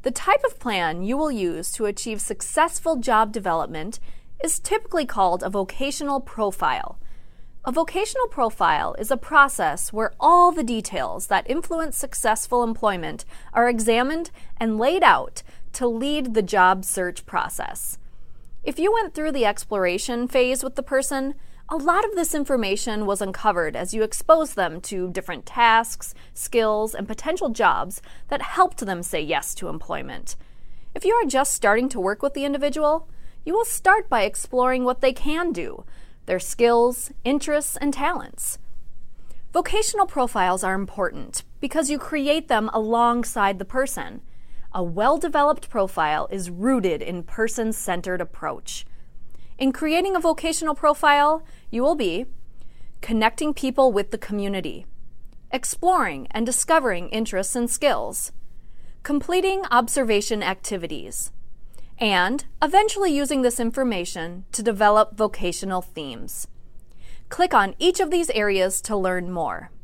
The type of plan you will use to achieve successful job development is typically called a vocational profile. A vocational profile is a process where all the details that influence successful employment are examined and laid out to lead the job search process. If you went through the exploration phase with the person, a lot of this information was uncovered as you exposed them to different tasks, skills, and potential jobs that helped them say yes to employment. If you are just starting to work with the individual, you will start by exploring what they can do, their skills, interests, and talents. Vocational profiles are important because you create them alongside the person. A well-developed profile is rooted in person-centered approach. In creating a vocational profile, you will be connecting people with the community, exploring and discovering interests and skills, completing observation activities, and eventually using this information to develop vocational themes. Click on each of these areas to learn more.